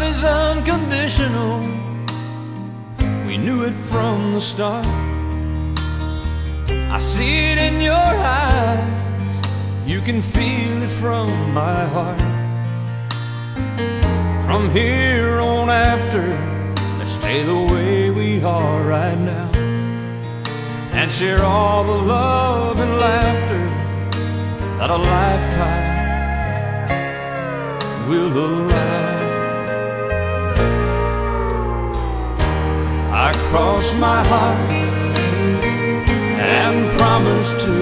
is unconditional. We knew it from the start. I see it in your eyes, you can feel it from my heart. From here on after, let's stay the way we are right now, and share all the love and laughter that a lifetime will allow. I cross my heart and promise to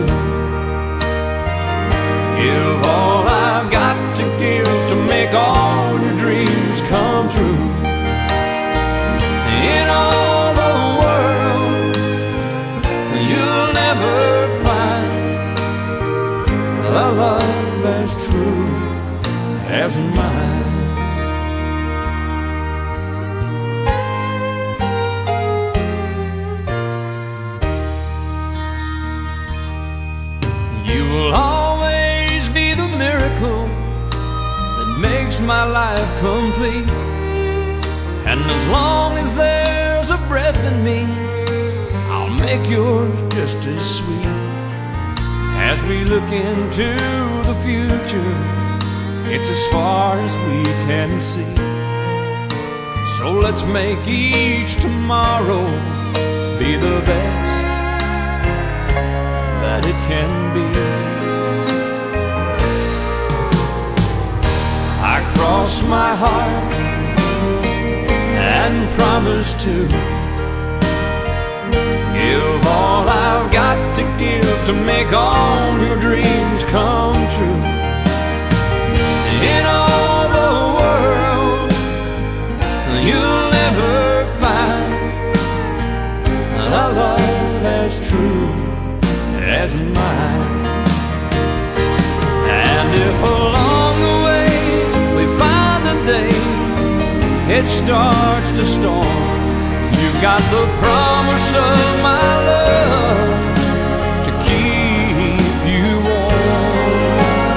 give all I've got to give to make all your dreams come true. In all the world, you'll never find a love as true as mine. You will always be the miracle that makes my life complete. And as long as there's a breath in me, I'll make yours just as sweet. As we look into the future, it's as far as we can see. So let's make each tomorrow be the best that it can be. I cross my heart and promise to give all I've got to give to make all your dreams come true. In all the world, you'll never find a love as true as mine. And if along the way we find a day it starts to storm, you've got the promise of my love to keep you warm.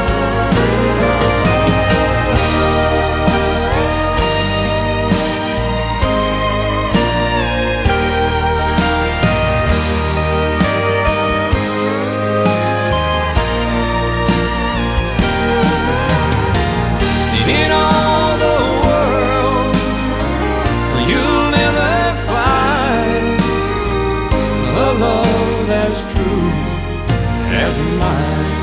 In all the world, you'll never find a love as true as mine.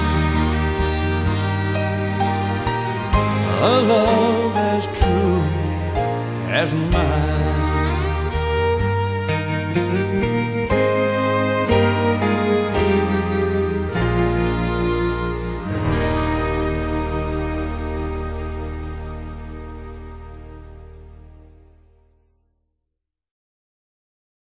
A love as true as mine.